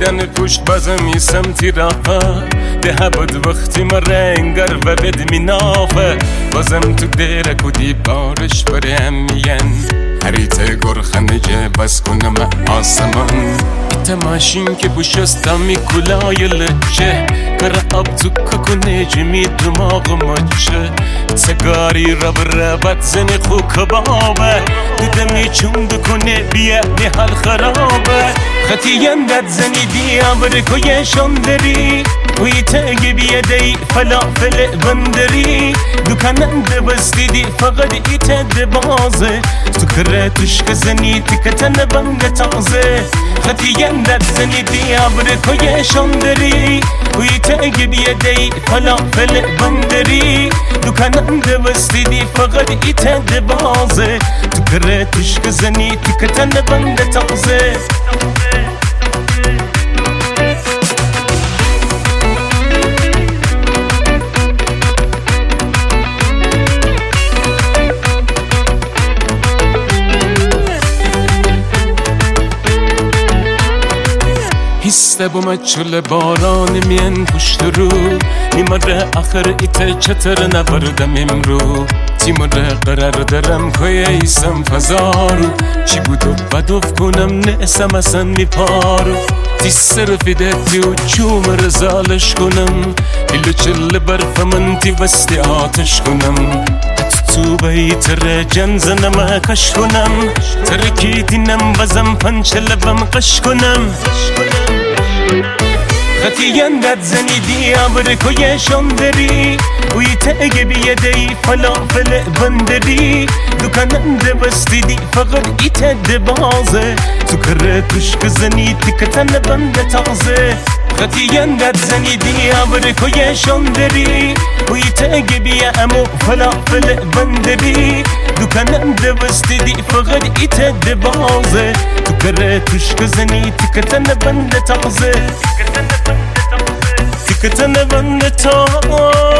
دیدن پشت بازم سمتی راها ده بود وقتی ما رنگر و بد نافه بازم تو دیرک و دیبارش برم میگن هریت گرخنجه بس کنم آسمان تماشین که بوشستا می کلای لچه کر آب تو ککونه جمی دماغ مچه سگاری ربت زنی خو کبابه دیدمی چون دکنه بیا حال خرابه خطی یندت زنی دیا برکوی شندری وی تاگی بیا دی فلافل بندری دکانند بستی دی فقط ایت بازه تو کره تشک زنی تکتن بنگ تازه خطی یندت زنی دیا برکوی شندری وی تاگی بیا دی فلافل بندری دکانند بستی دی فقط ایت بازه تو کره تشک زنی تکتن بنگ تازه هسته بوم چل باران مین پشت رو میمره آخر ایت چتر نبردم امرو تیمره قرار درم که ایسم فزارو چی بودو بدوف کنم نسم اصلا میپارو تی صرفیده تیو چوم رزالش کنم ایلو چل برف من تی وستی آتش کنم تو بیتر جنزنم کش کنم ترکیتینم بزم پنچ لبم قش کنم خطی یندت زنی دیا برکوی شندری وی تاگی بیا دی فلافل بندری دکانند بستی دی فقط ایت بازه تو کره تشک زنی تکتن بند تازه خطی یندت زنی دیا برکوی شندری وی تاگی بیا امو فلافل بندری دکانند بستی دی فقط ایت بازه تو کره تشک زنی تکتن بند تازه تکتن بند تازه